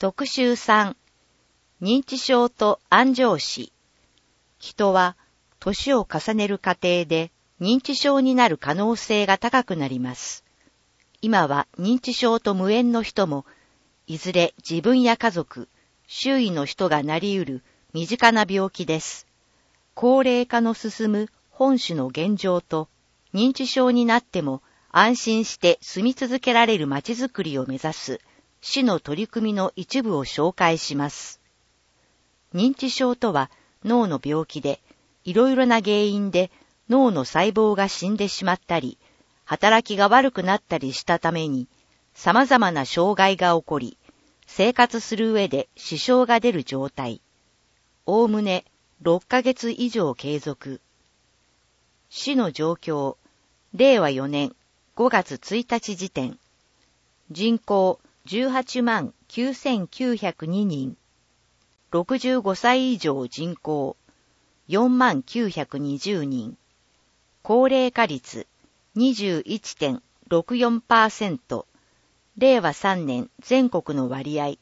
特集3、認知症と安静死。人は年を重ねる過程で認知症になる可能性が高くなります。今は認知症と無縁の人も、いずれ自分や家族、周囲の人がなり得る身近な病気です。高齢化の進む本種の現状と、認知症になっても安心して住み続けられるまちづくりを目指す市の取り組みの一部を紹介します。認知症とは脳の病気で、いろいろな原因で脳の細胞が死んでしまったり、働きが悪くなったりしたために、様々な障害が起こり、生活する上で支障が出る状態。おおむね6ヶ月以上継続。市の状況、令和4年5月1日時点。人口18万9902人。65歳以上人口4万920人。高齢化率 21.64%。令和3年全国の割合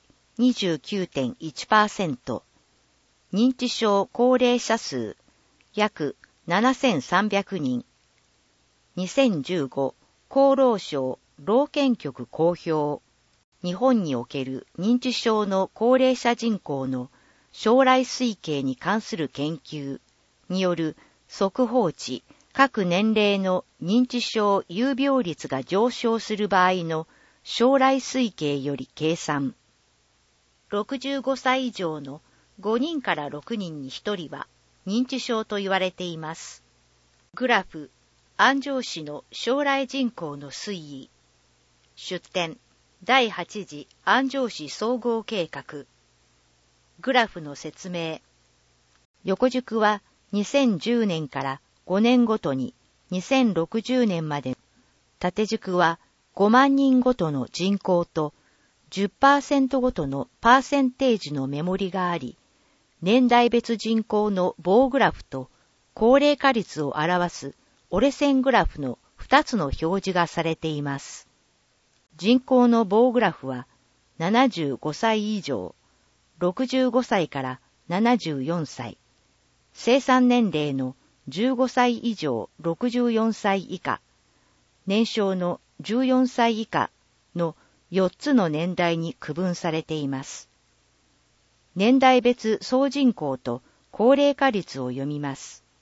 29.1%。認知症高齢者数約7300人。2015厚労省老健局公表。日本における認知症の高齢者人口の将来推計に関する研究による速報値各年齢の認知症有病率が上昇する場合の将来推計より計算。65歳以上の5人から6人に1人は認知症と言われています。グラフ、安城市の将来人口の推移。出典、第8次安城市総合計画。グラフの説明。横軸は2010年から5年ごとに2060年まで。縦軸は5万人ごとの人口と 10% ごとのパーセンテージのメモリがあり、年代別人口の棒グラフと高齢化率を表す折れ線グラフの2つの表示がされています。人口の棒グラフは75歳以上、65歳から74歳、生産年齢の15歳以上64歳以下、年少の14歳以下の4つの年代に区分されています。年代別総人口と高齢化率を読みます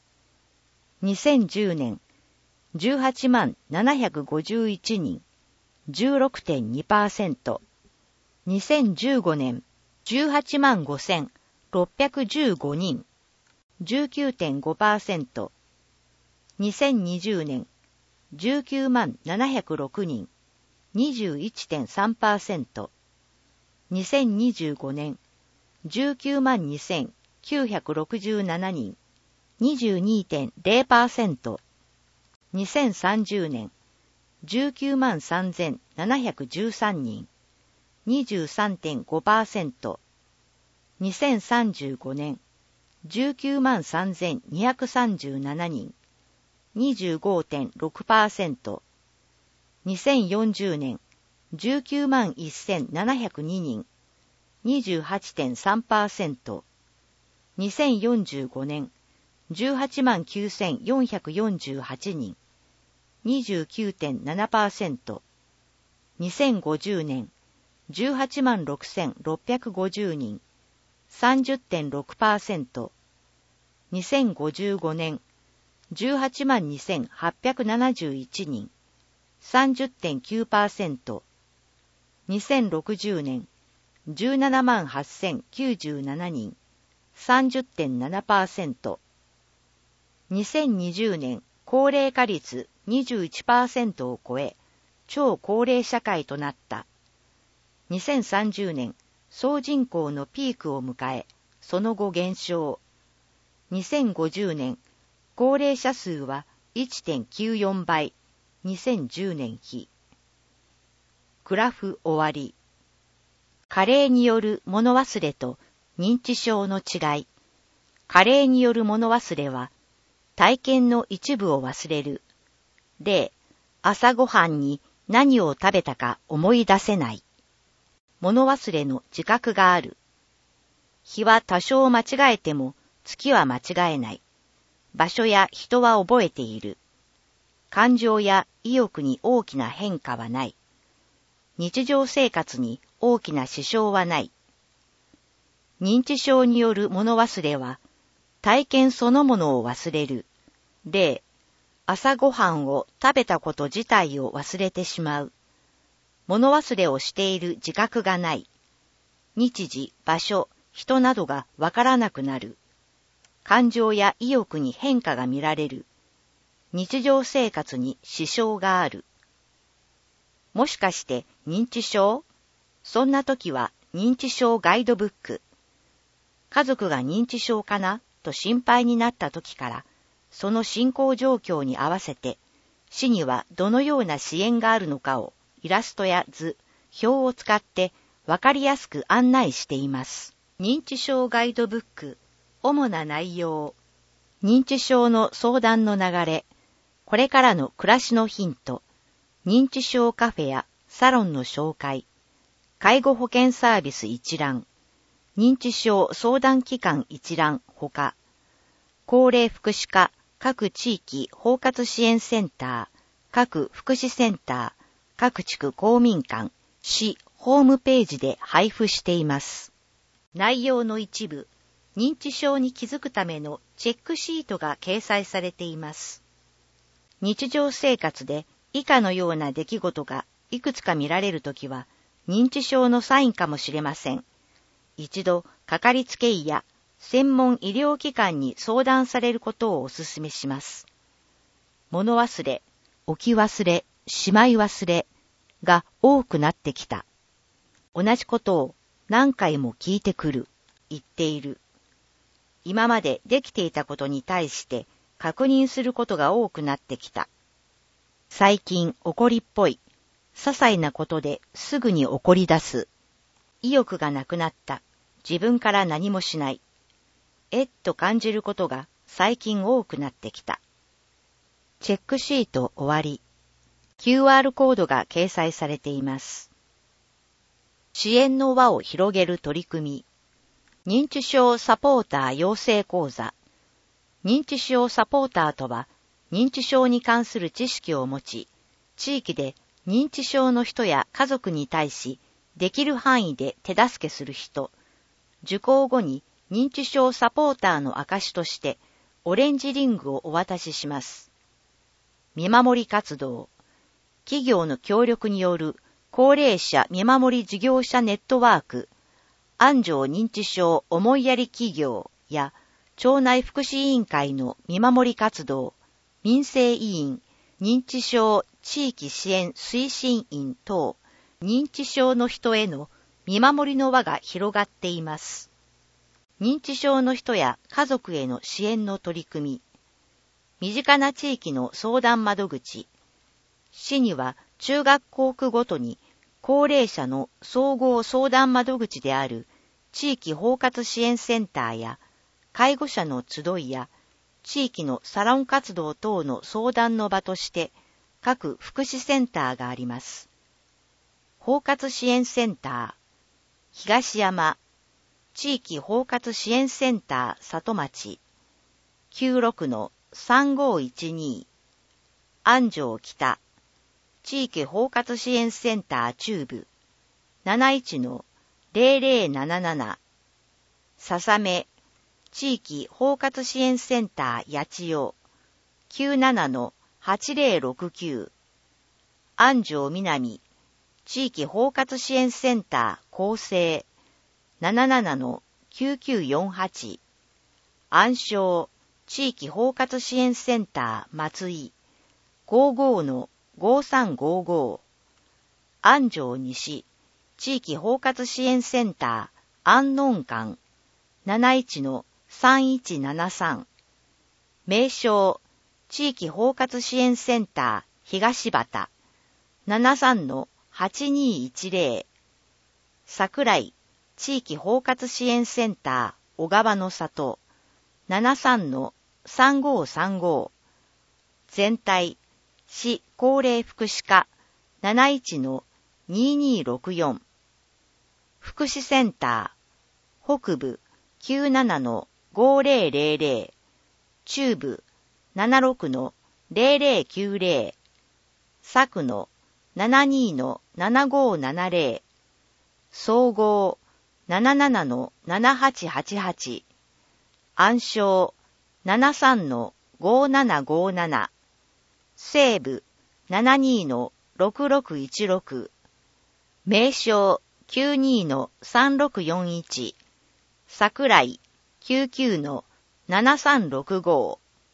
。2010年、18万751人、16.2%。2015年、18万5615人、19.5%。2020年、19万706人、21.3%。2025年、19万2967人、22.0%。2030年、19万3713人、23.5%。2035年、19万3237人、25.6%。2040年、19万1702人、28.3%。2045年、18万9448人、29.7%。2050年、18万6650人、30.6%。2055年、18万2871人、30.9%。2060年、17万8097人、30.7%。2020年、高齢化率 21% を超え、超高齢社会となった。2030年、総人口のピークを迎え、その後減少。2050年、高齢者数は 1.94 倍、2010年比。グラフ終わり。加齢による物忘れと認知症の違い。加齢による物忘れは、体験の一部を忘れる。例、朝ごはんに何を食べたか思い出せない。 物忘れの自覚がある。日は多少間違えても月は間違えない。場所や人は覚えている。感情や意欲に大きな変化はない。日常生活に大きな支障はない。認知症による物忘れは、体験そのものを忘れる。例、朝ごはんを食べたこと自体を忘れてしまう。物忘れをしている自覚がない。日時、場所、人などがわからなくなる。感情や意欲に変化が見られる。日常生活に支障がある。もしかして認知症？そんな時は認知症ガイドブック。家族が認知症かなと心配になった時から、その進行状況に合わせて、市にはどのような支援があるのかをイラストや図、表を使ってわかりやすく案内しています。認知症ガイドブック、主な内容。認知症の相談の流れ、これからの暮らしのヒント、認知症カフェやサロンの紹介、介護保険サービス一覧、認知症相談機関一覧ほか、高齢福祉課各地域包括支援センター、各福祉センター、各地区公民館、市ホームページで配布しています。内容の一部、認知症に気づくためのチェックシートが掲載されています。日常生活で以下のような出来事がいくつか見られるときは、認知症のサインかもしれません。一度、かかりつけ医や専門医療機関に相談されることをお勧めします。物忘れ、置き忘れ、しまい忘れが多くなってきた。同じことを何回も聞いてくる、言っている。今までできていたことに対して確認することが多くなってきた。最近怒りっぽい。些細なことですぐに怒り出す。意欲がなくなった。自分から何もしない。と感じることが最近多くなってきた。チェックシート終わり。QR コードが掲載されています。支援の輪を広げる取り組み。認知症サポーター養成講座。認知症サポーターとは、認知症に関する知識を持ち、地域で認知症の人や家族に対し、できる範囲で手助けする人。受講後に認知症サポーターの証として、オレンジリングをお渡しします。見守り活動。企業の協力による高齢者見守り事業者ネットワーク、安城認知症思いやり企業や町内福祉委員会の見守り活動、民生委員、認知症地域支援推進員等、認知症の人への見守りの輪が広がっています。認知症の人や家族への支援の取り組み、身近な地域の相談窓口、市には中学校区ごとに高齢者の総合相談窓口である地域包括支援センターや介護者の集いや地域のサロン活動等の相談の場として各福祉センターがあります。包括支援センター、東山、地域包括支援センター里町、96-3512、安城北、地域包括支援センター中部、71-0077、笹目、地域包括支援センター八千代、97-8069、安城南、地域包括支援センター厚生、77-9948、安昌、地域包括支援センター松井、55-5355、安城西、地域包括支援センター安納館、71-3173、名称、地域包括支援センター東畑、73-8210、桜井、地域包括支援センター小川の里、73-3535、全体、市高齢福祉課、71-2264、 福祉センター、北部 97-5000、中部 76-0090、佐久の 72-7570、総合 77-7888、暗証 73-5757、西部 72-6616、名称 92-3641、桜井 99-7365。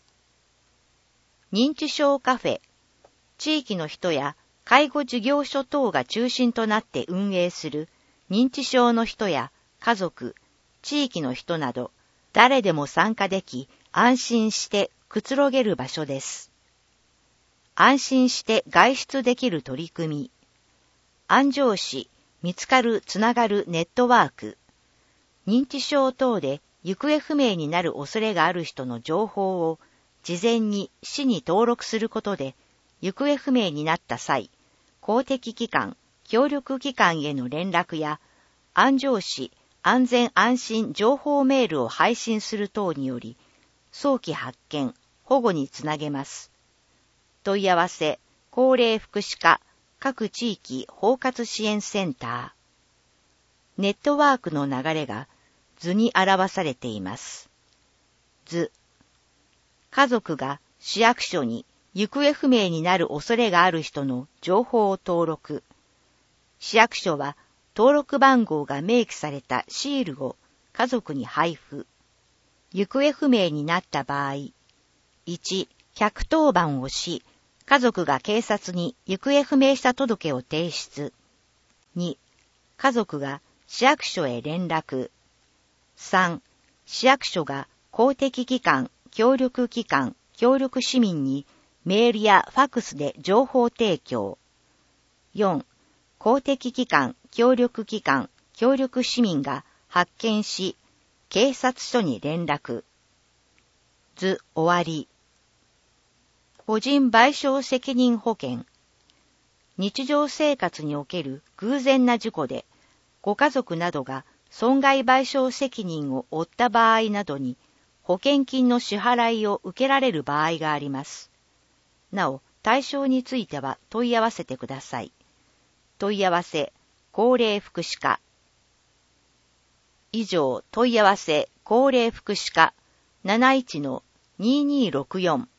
認知症カフェ、地域の人や介護事業所等が中心となって運営する認知症の人や家族、地域の人など誰でも参加でき安心してくつろげる場所です。安心して外出できる取り組み、安城市見つかるつながるネットワーク、認知症等で行方不明になる恐れがある人の情報を事前に市に登録することで、行方不明になった際、公的機関、協力機関への連絡や、安城市安全安心情報メールを配信する等により、早期発見、保護につなげます。問い合わせ、高齢福祉課、各地域包括支援センター。ネットワークの流れが図に表されています。図。家族が市役所に行方不明になる恐れがある人の情報を登録。市役所は登録番号が明記されたシールを家族に配布。行方不明になった場合、1、110番をし、家族が警察に行方不明者届を提出。2、家族が市役所へ連絡。3、市役所が公的機関、協力機関、協力市民にメールやファックスで情報提供。4、公的機関、協力機関、協力市民が発見し、警察署に連絡。図終わり。個人賠償責任保険。日常生活における偶然な事故で、ご家族などが損害賠償責任を負った場合などに、保険金の支払いを受けられる場合があります。なお、対象については問い合わせてください。問い合わせ、高齢福祉課。以上、問い合わせ、高齢福祉課 71-2264